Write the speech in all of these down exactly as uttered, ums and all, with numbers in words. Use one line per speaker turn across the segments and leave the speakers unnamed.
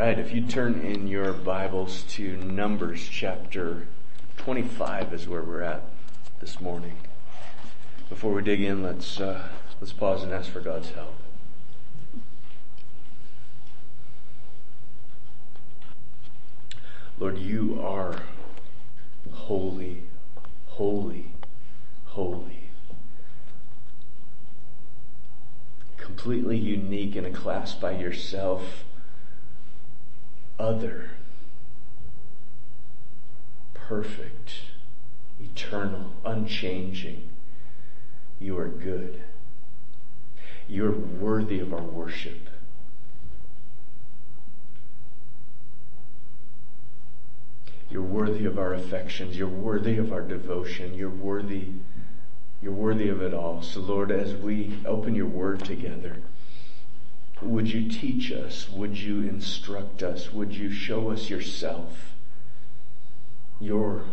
right, if you turn in your Bibles to Numbers chapter twenty-five is where we're at this morning. Before we dig in, let's uh, let's pause and ask for God's help. Lord, you are holy, holy, holy. Completely unique in a class by yourself. Other, perfect, eternal, unchanging. You are good. You are worthy of our worship. You're worthy of our affections. You're worthy of our devotion. You're worthy, you're worthy of it all. So Lord, as we open your word together, would you teach us? Would you instruct us? Would you show us yourself? Your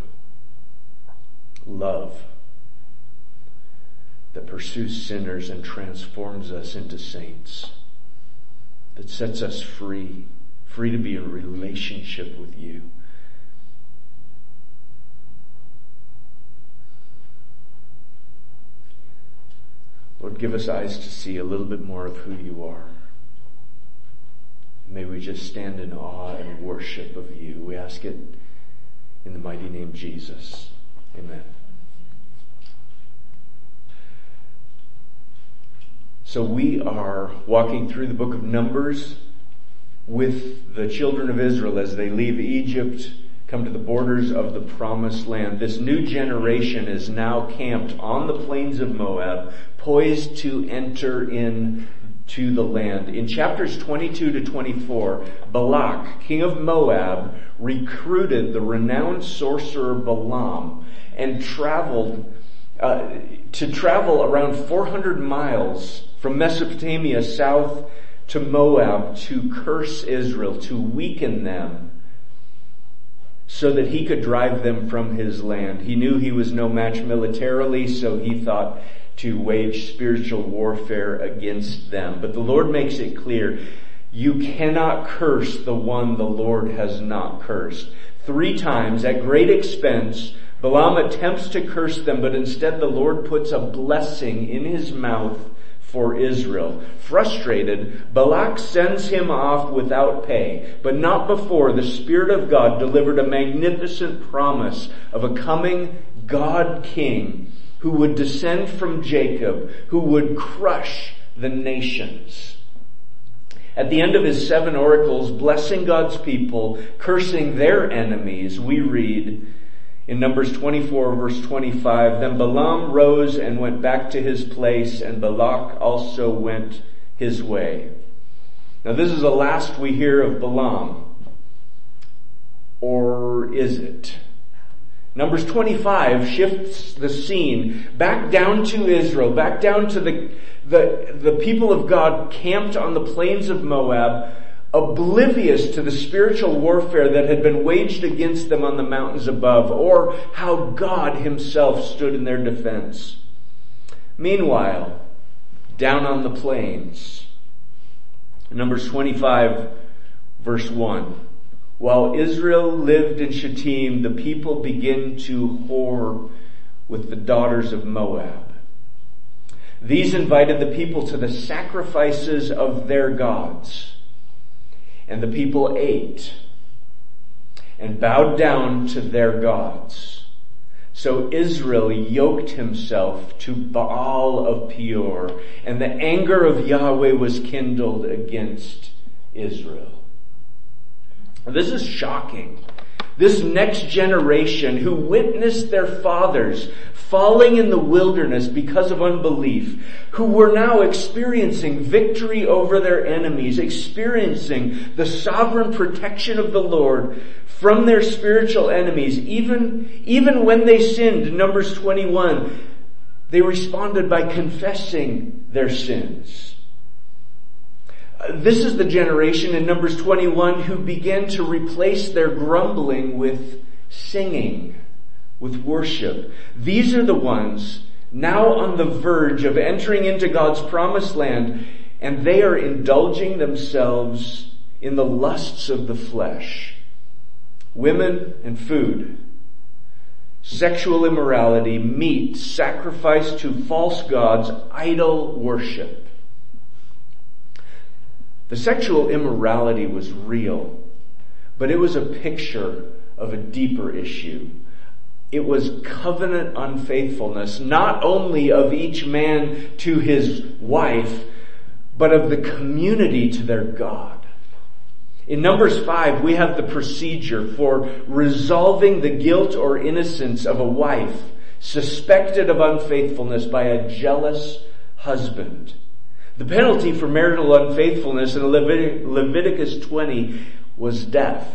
love that pursues sinners and transforms us into saints. That sets us free. Free to be in relationship with you. Lord, give us eyes to see a little bit more of who you are. May we just stand in awe and worship of you. We ask it in the mighty name of Jesus. Amen. So we are walking through the book of Numbers with the children of Israel as they leave Egypt, come to the borders of the promised land. This new generation is now camped on the plains of Moab, poised to enter in to the land. In chapters twenty-two to twenty-four, Balak, king of Moab, recruited the renowned sorcerer Balaam and traveled uh, to travel around four hundred miles from Mesopotamia south to Moab to curse Israel, to weaken them so that he could drive them from his land. He knew he was no match militarily, so he thought to wage spiritual warfare against them. But the Lord makes it clear, you cannot curse the one the Lord has not cursed. Three times, at great expense, Balaam attempts to curse them, but instead the Lord puts a blessing in his mouth for Israel. Frustrated, Balak sends him off without pay, but not before the Spirit of God delivered a magnificent promise of a coming God King who would descend from Jacob, who would crush the nations. At the end of his seven oracles, blessing God's people, cursing their enemies, we read in Numbers twenty-four verse twenty-five, then Balaam rose and went back to his place, and Balak also went his way. Now this is the last we hear of Balaam. Or is it? Numbers twenty-five shifts the scene back down to Israel, back down to the, the, the people of God camped on the plains of Moab, oblivious to the spiritual warfare that had been waged against them on the mountains above, or how God himself stood in their defense. Meanwhile, down on the plains, Numbers twenty-five verse one, while Israel lived in Shittim, the people begin to whore with the daughters of Moab. These invited the people to the sacrifices of their gods. And the people ate and bowed down to their gods. So Israel yoked himself to Baal of Peor, and the anger of Yahweh was kindled against Israel. This is shocking. This next generation who witnessed their fathers falling in the wilderness because of unbelief, who were now experiencing victory over their enemies, experiencing the sovereign protection of the Lord from their spiritual enemies, even, even when they sinned. In Numbers twenty-one, they responded by confessing their sins. This is the generation in Numbers twenty-one who began to replace their grumbling with singing, with worship. These are the ones now on the verge of entering into God's promised land, and they are indulging themselves in the lusts of the flesh, women and food, sexual immorality, meat, sacrifice to false gods, idol worship. The sexual immorality was real, but it was a picture of a deeper issue. It was covenant unfaithfulness, not only of each man to his wife, but of the community to their God. In Numbers five, we have the procedure for resolving the guilt or innocence of a wife suspected of unfaithfulness by a jealous husband. The penalty for marital unfaithfulness in Levit- Leviticus twenty was death.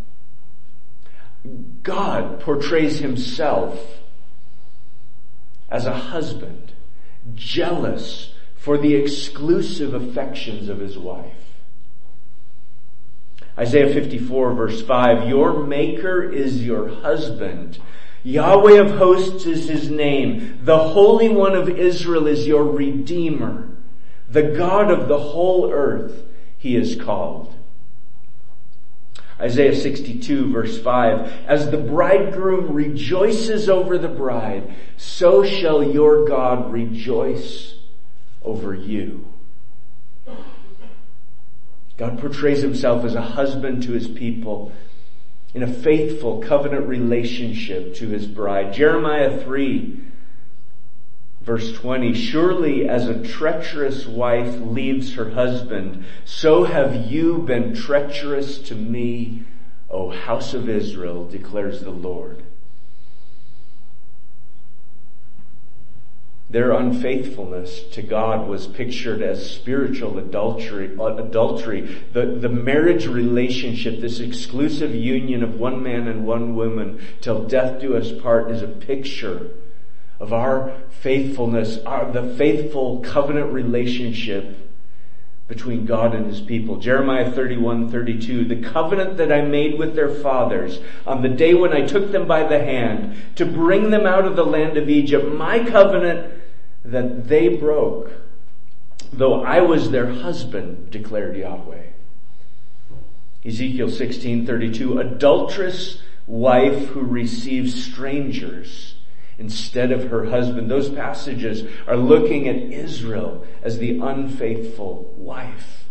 God portrays himself as a husband, jealous for the exclusive affections of his wife. Isaiah fifty-four verse five, your maker is your husband. Yahweh of hosts is his name. The Holy One of Israel is your Redeemer. The God of the whole earth he is called. Isaiah sixty-two verse five, as the bridegroom rejoices over the bride, so shall your God rejoice over you. God portrays himself as a husband to his people in a faithful covenant relationship to his bride. Jeremiah three verse twenty, surely as a treacherous wife leaves her husband, so have you been treacherous to me, O house of Israel, declares the Lord. Their unfaithfulness to God was pictured as spiritual adultery. Adultery, the, the marriage relationship, this exclusive union of one man and one woman till death do us part, is a picture of our faithfulness, our, the faithful covenant relationship between God and his people. Jeremiah thirty-one thirty-two, the covenant that I made with their fathers on the day when I took them by the hand to bring them out of the land of Egypt, my covenant that they broke, though I was their husband, declared Yahweh. Ezekiel sixteen thirty-two, adulterous wife who receives strangers instead of her husband. Those passages are looking at Israel as the unfaithful wife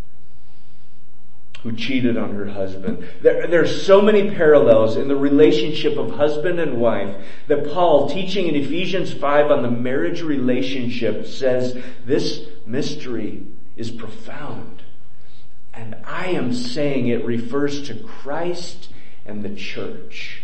who cheated on her husband. There, there are so many parallels in the relationship of husband and wife that Paul, teaching in Ephesians five on the marriage relationship, says this mystery is profound. And I am saying it refers to Christ and the church.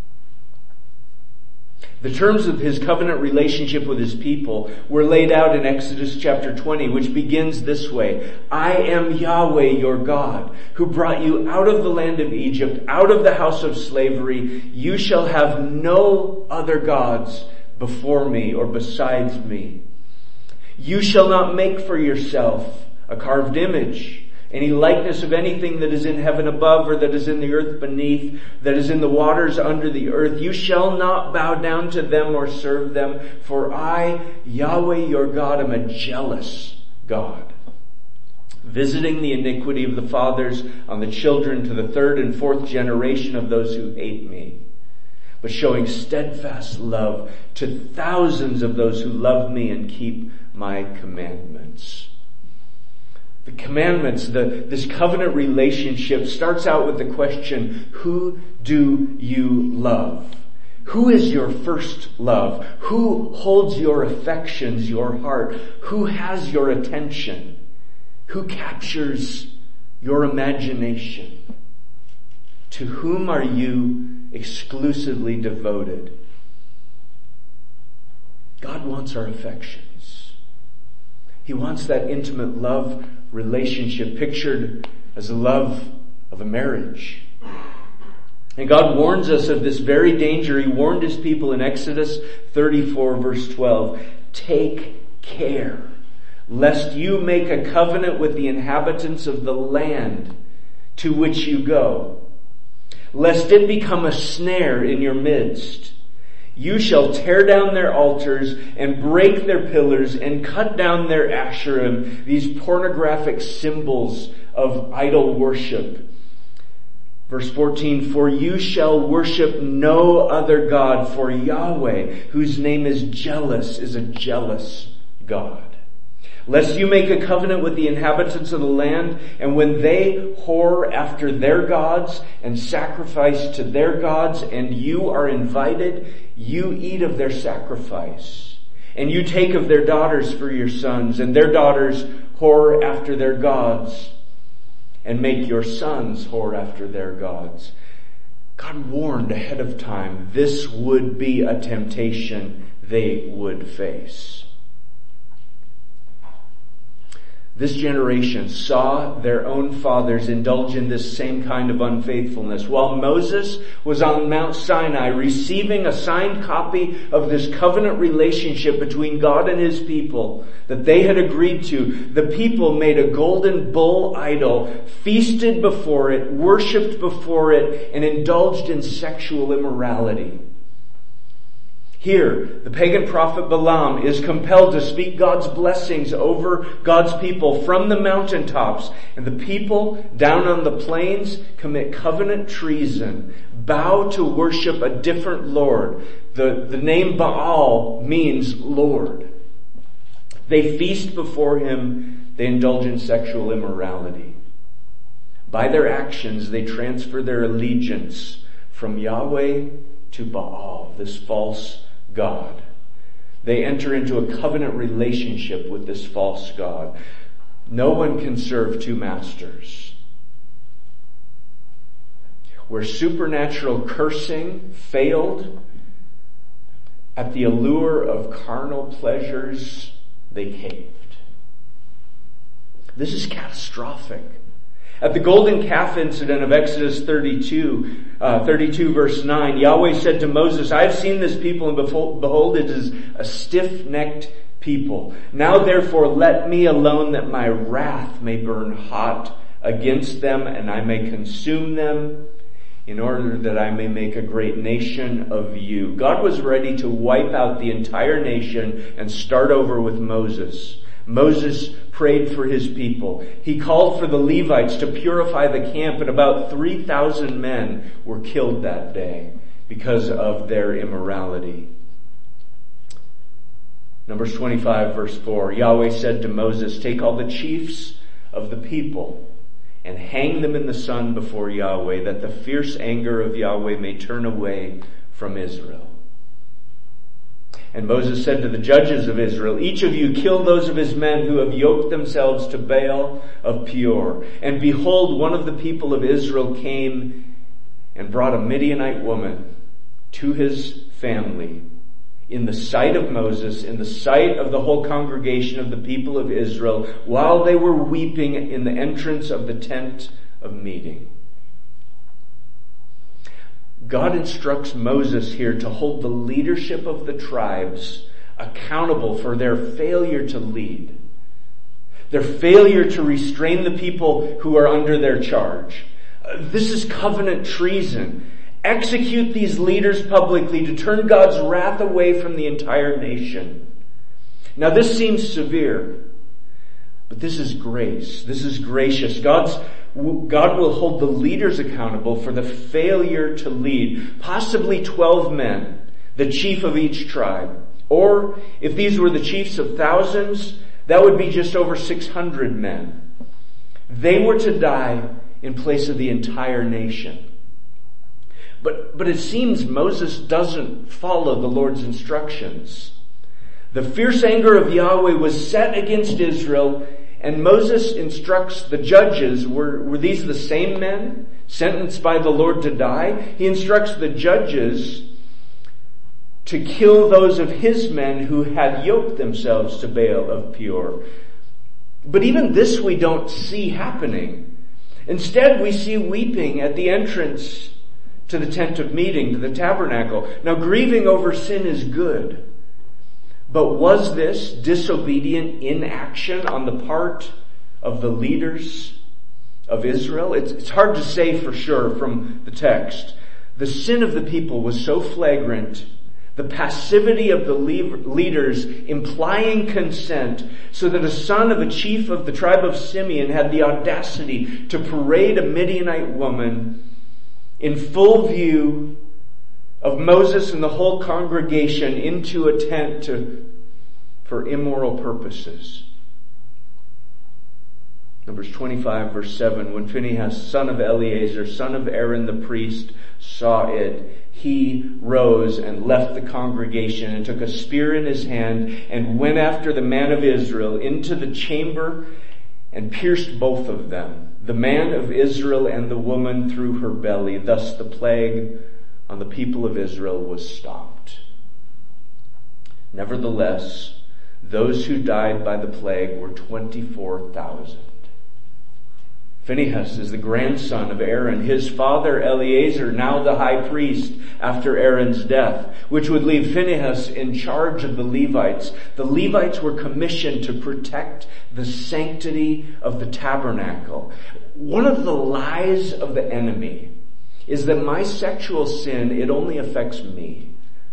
The terms of his covenant relationship with his people were laid out in Exodus chapter twenty, which begins this way. I am Yahweh your God, who brought you out of the land of Egypt, out of the house of slavery. You shall have no other gods before me or besides me. You shall not make for yourself a carved image, any likeness of anything that is in heaven above or that is in the earth beneath, that is in the waters under the earth. You shall not bow down to them or serve them, for I, Yahweh your God, am a jealous God, visiting the iniquity of the fathers on the children to the third and fourth generation of those who hate me, but showing steadfast love to thousands of those who love me and keep my commandments. The commandments, the, this covenant relationship starts out with the question, who do you love? Who is your first love? Who holds your affections, your heart? Who has your attention? Who captures your imagination? To whom are you exclusively devoted? God wants our affections. He wants that intimate love relationship pictured as the love of a marriage. And God warns us of this very danger. He warned his people in Exodus thirty-four verse twelve. Take care lest you make a covenant with the inhabitants of the land to which you go, lest it become a snare in your midst. You shall tear down their altars and break their pillars and cut down their Asherim, these pornographic symbols of idol worship. Verse fourteen, for you shall worship no other God, for Yahweh, whose name is jealous, is a jealous God. Lest you make a covenant with the inhabitants of the land, and when they whore after their gods and sacrifice to their gods, and you are invited, you eat of their sacrifice. And you take of their daughters for your sons, and their daughters whore after their gods, and make your sons whore after their gods. God warned ahead of time this would be a temptation they would face. This generation saw their own fathers indulge in this same kind of unfaithfulness. While Moses was on Mount Sinai receiving a signed copy of this covenant relationship between God and his people that they had agreed to, the people made a golden bull idol, feasted before it, worshipped before it, and indulged in sexual immorality. Here, the pagan prophet Balaam is compelled to speak God's blessings over God's people from the mountaintops. And the people down on the plains commit covenant treason, bow to worship a different Lord. The, the name Baal means Lord. They feast before him. They indulge in sexual immorality. By their actions, they transfer their allegiance from Yahweh to Baal, this false God. They enter into a covenant relationship with this false God. No one can serve two masters. Where supernatural cursing failed at the allure of carnal pleasures, they caved. This is catastrophic. At the golden calf incident of Exodus thirty-two, uh, thirty-two verse nine, Yahweh said to Moses, I have seen this people, and behold, it is a stiff-necked people. Now therefore let me alone, that my wrath may burn hot against them, and I may consume them, in order that I may make a great nation of you. God was ready to wipe out the entire nation and start over with Moses. Moses prayed for his people. He called for the Levites to purify the camp, and about three thousand men were killed that day because of their immorality. Numbers twenty-five verse four, Yahweh said to Moses, take all the chiefs of the people and hang them in the sun before Yahweh, that the fierce anger of Yahweh may turn away from Israel. And Moses said to the judges of Israel, each of you kill those of his men who have yoked themselves to Baal of Peor. And behold, one of the people of Israel came and brought a Midianite woman to his family in the sight of Moses, in the sight of the whole congregation of the people of Israel, while they were weeping in the entrance of the tent of meeting. God instructs Moses here to hold the leadership of the tribes accountable for their failure to lead, their failure to restrain the people who are under their charge. This is covenant treason. Execute these leaders publicly to turn God's wrath away from the entire nation. Now this seems severe, but this is grace. This is gracious. God's God will hold the leaders accountable for the failure to lead. Possibly twelve men, the chief of each tribe. Or, if these were the chiefs of thousands, that would be just over six hundred men. They were to die in place of the entire nation. But, but it seems Moses doesn't follow the Lord's instructions. The fierce anger of Yahweh was set against Israel, and Moses instructs the judges, were, were these the same men sentenced by the Lord to die? He instructs the judges to kill those of his men who had yoked themselves to Baal of Peor. But even this we don't see happening. Instead, we see weeping at the entrance to the tent of meeting, to the tabernacle. Now, grieving over sin is good. But was this disobedient inaction on the part of the leaders of Israel? It's, it's hard to say for sure from the text. The sin of the people was so flagrant the passivity of the leaders implying consent, so that a son of a chief of the tribe of Simeon had the audacity to parade a Midianite woman in full view of Moses and the whole congregation into a tent to, for immoral purposes. Numbers twenty-five, verse seven, when Phinehas, son of Eleazar, son of Aaron the priest, saw it, he rose and left the congregation and took a spear in his hand and went after the man of Israel into the chamber and pierced both of them, the man of Israel and the woman through her belly. Thus the plague on the people of Israel was stopped. Nevertheless, those who died by the plague were twenty-four thousand. Phinehas is the grandson of Aaron. His father Eleazar, now the high priest after Aaron's death, which would leave Phinehas in charge of the Levites. The Levites were commissioned to protect the sanctity of the tabernacle. One of the lies of the enemy is that my sexual sin, it only affects me.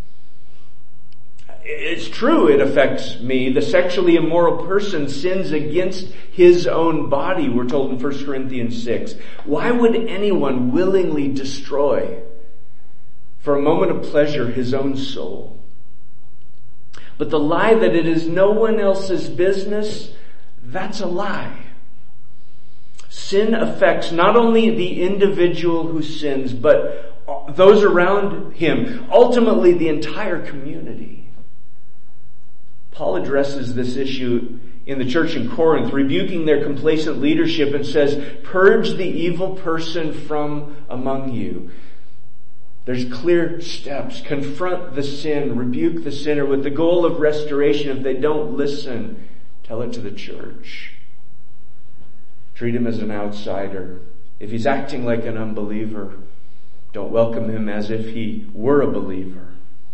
It's true, it affects me. The sexually immoral person sins against his own body, we're told in First Corinthians six. Why would anyone willingly destroy, for a moment of pleasure, his own soul? But the lie that it is no one else's business, that's a lie. Sin affects not only the individual who sins, but those around him, ultimately the entire community. Paul addresses this issue in the church in Corinth, rebuking their complacent leadership, and says, purge the evil person from among you. There's clear steps. Confront the sin, rebuke the sinner with the goal of restoration. If they don't listen, tell it to the church. Treat him as an outsider. If he's acting like an unbeliever, don't welcome him as if he were a believer.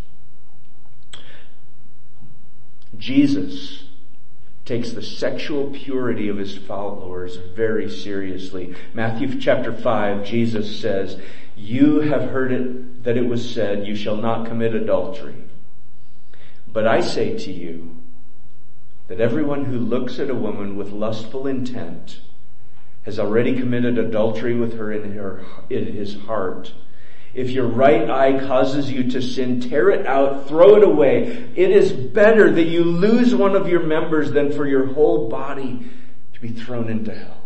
Jesus takes the sexual purity of his followers very seriously. Matthew chapter five, Jesus says, you have heard it that it was said, you shall not commit adultery. But I say to you that everyone who looks at a woman with lustful intent has already committed adultery with her in her, in his heart. If your right eye causes you to sin, tear it out, throw it away. It is better that you lose one of your members than for your whole body to be thrown into hell.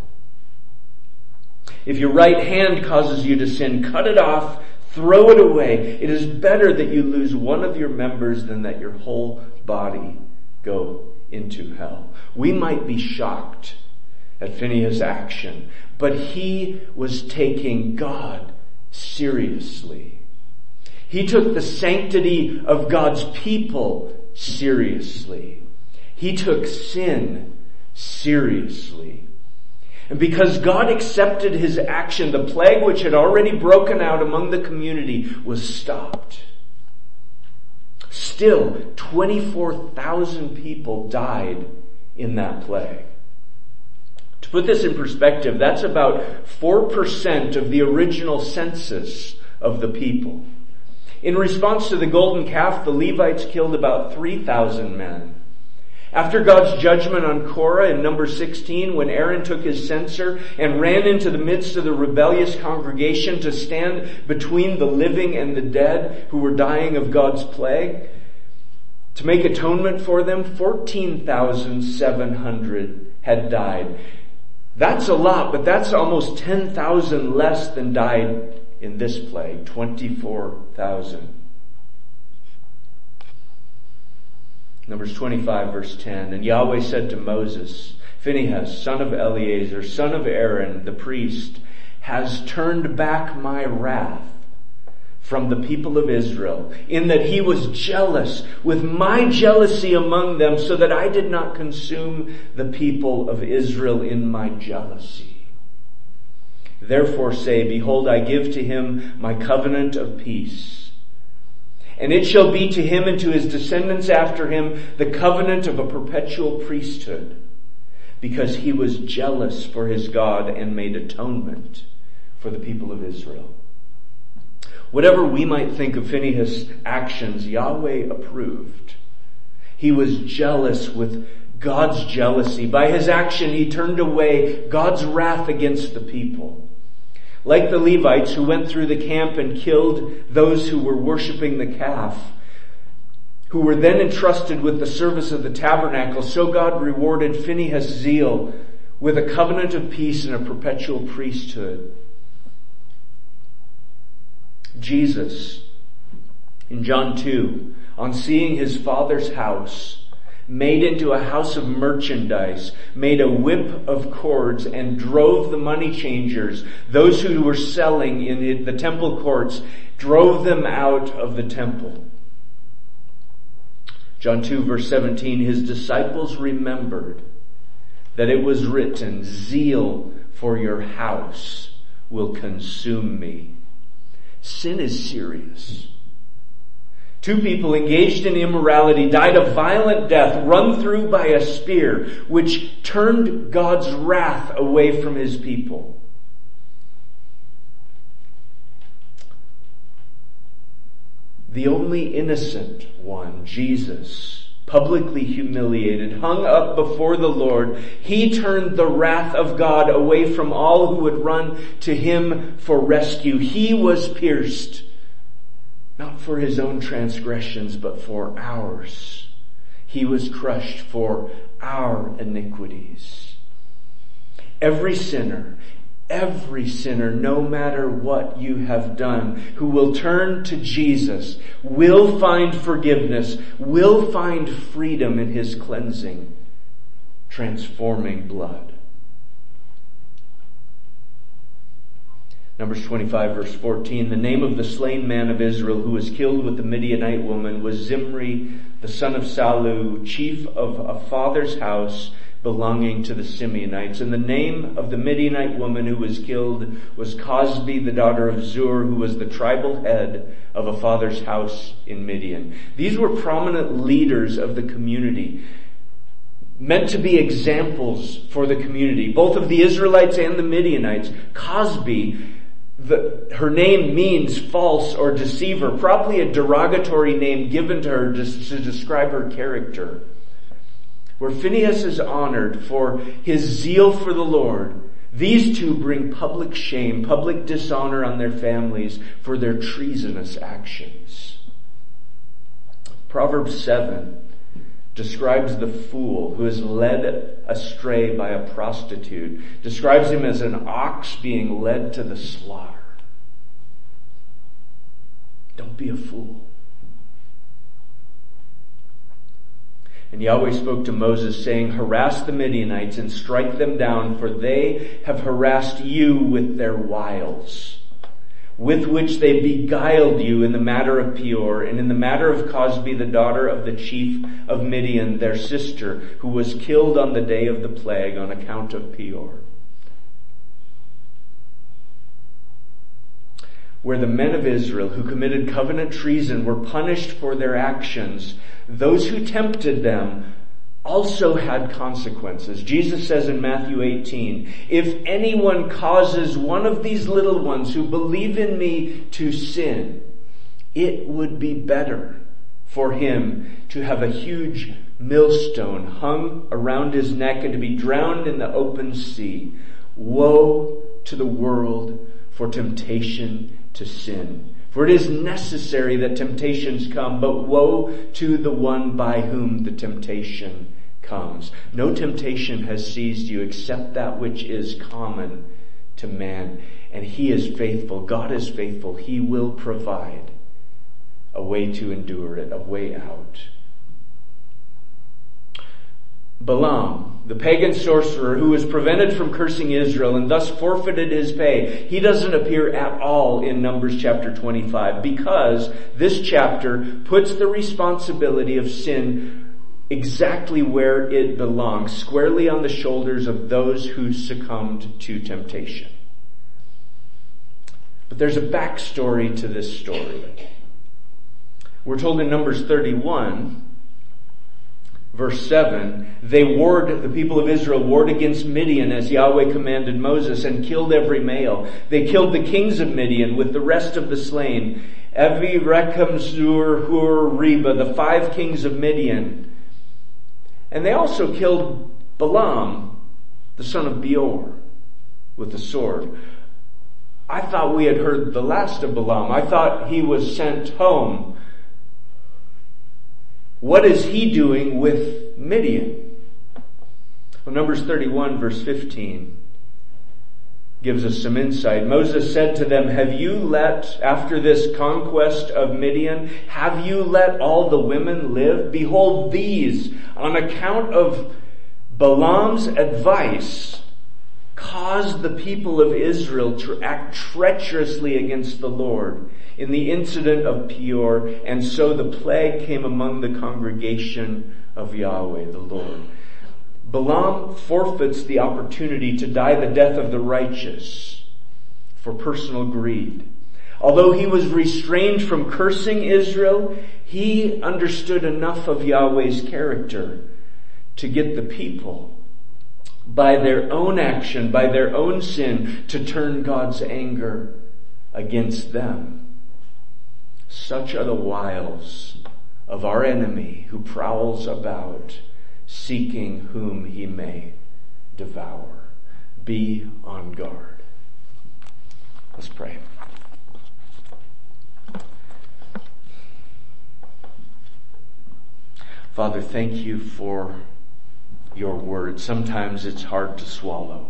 If your right hand causes you to sin, cut it off, throw it away. It is better that you lose one of your members than that your whole body go into hell. We might be shocked at Phinehas' action, but he was taking God seriously. He took the sanctity of God's people seriously. He took sin seriously. And because God accepted his action, the plague which had already broken out among the community was stopped. Still, twenty-four thousand people died in that plague. To put this in perspective, that's about four percent of the original census of the people. In response to the golden calf, the Levites killed about three thousand men. After God's judgment on Korah in number sixteen, when Aaron took his censer and ran into the midst of the rebellious congregation to stand between the living and the dead who were dying of God's plague, to make atonement for them, fourteen thousand seven hundred had died. That's a lot, but that's almost ten thousand less than died in this plague, twenty-four thousand. Numbers twenty-five, verse ten. And Yahweh said to Moses, Phinehas, son of Eleazar, son of Aaron, the priest, has turned back my wrath from the people of Israel, in that he was jealous with my jealousy among them, so that I did not consume the people of Israel in my jealousy. Therefore say, behold, I give to him my covenant of peace. And it shall be to him and to his descendants after him the covenant of a perpetual priesthood, because he was jealous for his God and made atonement for the people of Israel. Whatever we might think of Phinehas' actions, Yahweh approved. He was jealous with God's jealousy. By his action, he turned away God's wrath against the people. Like the Levites who went through the camp and killed those who were worshiping the calf, who were then entrusted with the service of the tabernacle, so God rewarded Phinehas' zeal with a covenant of peace and a perpetual priesthood. Jesus, in John two, on seeing his Father's house made into a house of merchandise, made a whip of cords and drove the money changers, those who were selling in the temple courts, drove them out of the temple. John two verse seventeen, his disciples remembered that it was written, zeal for your house will consume me. Sin is serious. Two people engaged in immorality died a violent death, run through by a spear, which turned God's wrath away from his people. The only innocent one, Jesus, publicly humiliated, hung up before the Lord, he turned the wrath of God away from all who would run to him for rescue. He was pierced, not for his own transgressions, but for ours. He was crushed for our iniquities. Every sinner, every sinner, no matter what you have done, who will turn to Jesus, will find forgiveness, will find freedom in his cleansing, transforming blood. Numbers twenty-five verse fourteen, the name of the slain man of Israel who was killed with the Midianite woman was Zimri, the son of Salu, chief of a father's house belonging to the Simeonites. And the name of the Midianite woman who was killed was Cosbi, the daughter of Zur, who was the tribal head of a father's house in Midian. These were prominent leaders of the community, meant to be examples for the community, both of the Israelites and the Midianites. Cosbi, the, her name means false or deceiver, probably a derogatory name given to her to, to describe her character. Where Phinehas is honored for his zeal for the Lord, these two bring public shame, public dishonor on their families for their treasonous actions. Proverbs seven describes the fool who is led astray by a prostitute, describes him as an ox being led to the slaughter. Don't be a fool. And Yahweh spoke to Moses, saying, harass the Midianites and strike them down, for they have harassed you with their wiles, with which they beguiled you in the matter of Peor, and in the matter of Cosbi, the daughter of the chief of Midian, their sister, who was killed on the day of the plague on account of Peor. Where the men of Israel who committed covenant treason were punished for their actions, those who tempted them also had consequences. Jesus says in Matthew eighteen, if anyone causes one of these little ones who believe in me to sin, it would be better for him to have a huge millstone hung around his neck and to be drowned in the open sea. Woe to the world for temptation to sin. For it is necessary that temptations come, but woe to the one by whom the temptation comes. No temptation has seized you except that which is common to man. And he is faithful. God is faithful. He will provide a way to endure it, a way out. Balaam, the pagan sorcerer who was prevented from cursing Israel and thus forfeited his pay, he doesn't appear at all in Numbers chapter twenty-five, because this chapter puts the responsibility of sin exactly where it belongs, squarely on the shoulders of those who succumbed to temptation. But there's a backstory to this story. We're told in Numbers thirty-one Verse seven, they warred, the people of Israel warred against Midian as Yahweh commanded Moses and killed every male. They killed the kings of Midian with the rest of the slain. Evi, Rechem, Zur, Hur, Reba, the five kings of Midian. And they also killed Balaam, the son of Beor, with the sword. I thought we had heard the last of Balaam. I thought he was sent home. What is he doing with Midian? Well, Numbers thirty-one verse fifteen gives us some insight. Moses said to them, have you let, after this conquest of Midian, have you let all the women live? Behold, these, on account of Balaam's advice, caused the people of Israel to act treacherously against the Lord in the incident of Peor, and so the plague came among the congregation of Yahweh, the Lord. Balaam forfeits the opportunity to die the death of the righteous for personal greed. Although he was restrained from cursing Israel, he understood enough of Yahweh's character to get the people, by their own action, by their own sin, to turn God's anger against them. Such are the wiles of our enemy who prowls about, seeking whom he may devour. Be on guard. Let's pray. Father, thank you for your word. Sometimes it's hard to swallow.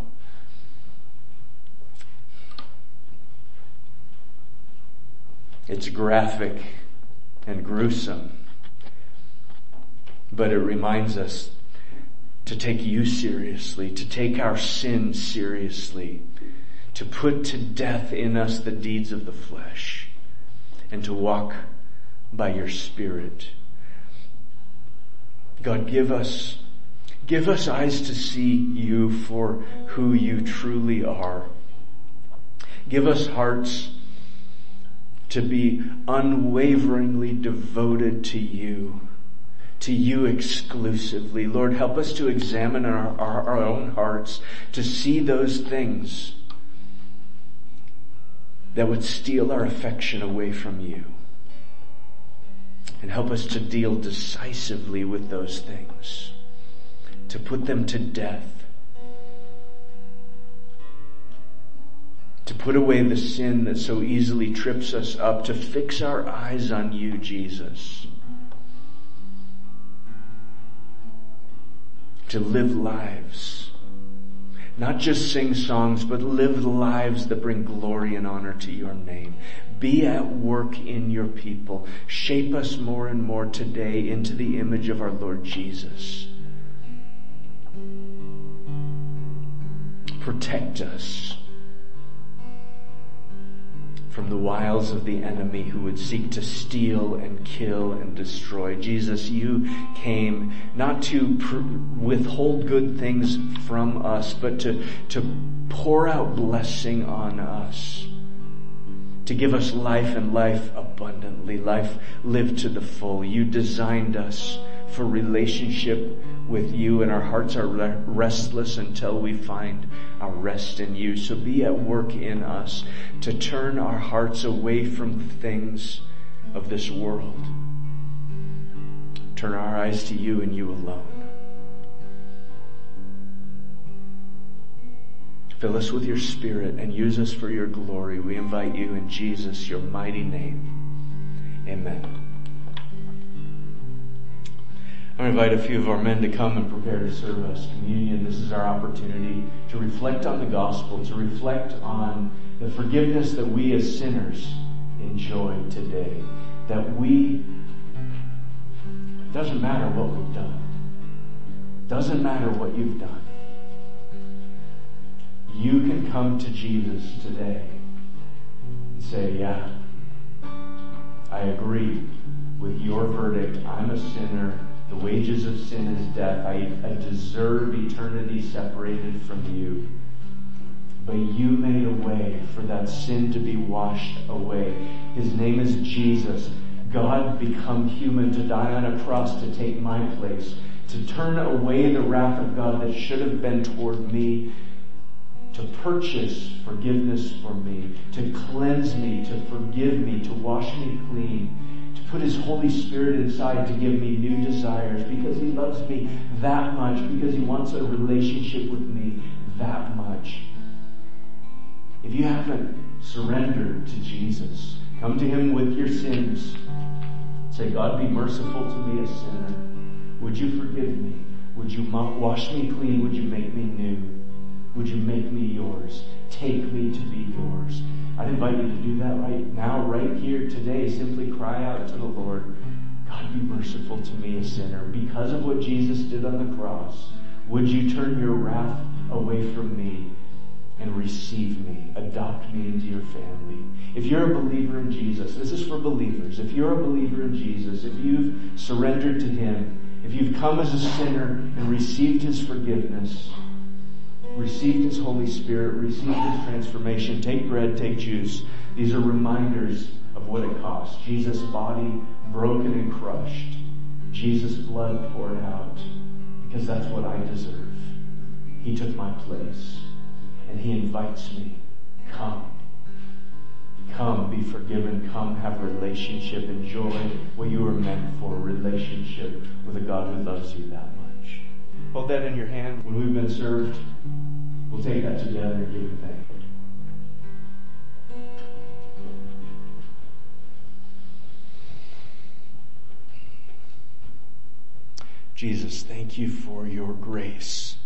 It's graphic and gruesome, but it reminds us to take you seriously, to take our sin seriously, to put to death in us the deeds of the flesh, and to walk by your Spirit. God, give us, give us eyes to see you for who you truly are. Give us hearts to be unwaveringly devoted to you, to you exclusively. Lord, help us to examine our, our, our own hearts, to see those things that would steal our affection away from you. And help us to deal decisively with those things, to put them to death, to put away the sin that so easily trips us up, to fix our eyes on you, Jesus, to live lives, not just sing songs, but live lives that bring glory and honor to your name. Be at work in your people. Shape us more and more today into the image of our Lord Jesus. Protect us from the wiles of the enemy who would seek to steal and kill and destroy. Jesus, you came not to pr- withhold good things from us, but to, to pour out blessing on us, to give us life and life abundantly, life lived to the full. You designed us for relationship with you, and our hearts are restless until we find our rest in you. So be at work in us to turn our hearts away from the things of this world. Turn our eyes to you and you alone. Fill us with your Spirit and use us for your glory. We invite you in Jesus, your mighty name. Amen. I invite a few of our men to come and prepare to serve us communion. This is our opportunity to reflect on the gospel, to reflect on the forgiveness that we as sinners enjoy today. That we, it doesn't matter what we've done. It doesn't matter what you've done. You can come to Jesus today and say, yeah, I agree with your verdict. I'm a sinner. The wages of sin is death. I, I deserve eternity separated from you. But you made a way for that sin to be washed away. His name is Jesus. God become human to die on a cross to take my place. to turn away the wrath of God that should have been toward me, to purchase forgiveness for me, to cleanse me, to forgive me, to wash me clean, to put His Holy Spirit inside to give me new desires because He loves me that much, because He wants a relationship with me that much. If you haven't surrendered to Jesus, come to Him with your sins. Say, God, be merciful to me, a sinner. Would you forgive me? Would you wash me clean? Would you make me new? Would you make me yours? Take me to be yours. I'd invite you to do that right now, right here, today. Simply cry out to the Lord, God, be merciful to me, a sinner. Because of what Jesus did on the cross, would you turn your wrath away from me and receive me, adopt me into your family? If you're a believer in Jesus, this is for believers. If you're a believer in Jesus, if you've surrendered to Him, if you've come as a sinner and received His forgiveness, received His Holy Spirit, received His transformation, take bread, take juice. These are reminders of what it costs. Jesus' body broken and crushed. Jesus' blood poured out, because that's what I deserve. He took my place. And He invites me, come. Come, be forgiven. Come, have a relationship. Enjoy what you were meant for, a relationship with a God who loves you that much. Hold that in your hand. When we've been served, we'll take that together and give Him thanks. Jesus, thank you for your grace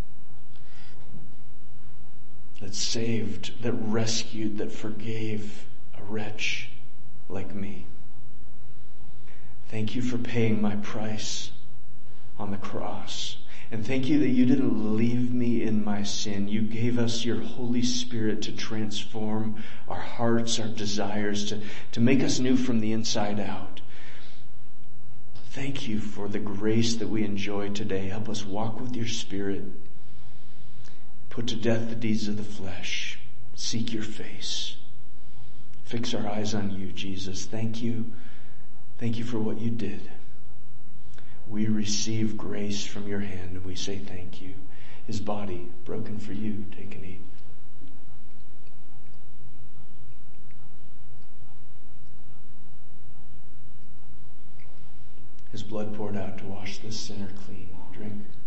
that saved, that rescued, that forgave a wretch like me. Thank you for paying my price on the cross. And thank you that you didn't leave me in my sin. You gave us your Holy Spirit to transform our hearts, our desires, to, to make us new from the inside out. Thank you for the grace that we enjoy today. Help us walk with your Spirit. Put to death the deeds of the flesh. Seek your face. Fix our eyes on you, Jesus. Thank you. Thank you for what you did. We receive grace from your hand and we say thank you. His body broken for you. Take and eat. His blood poured out to wash this sinner clean. Drink.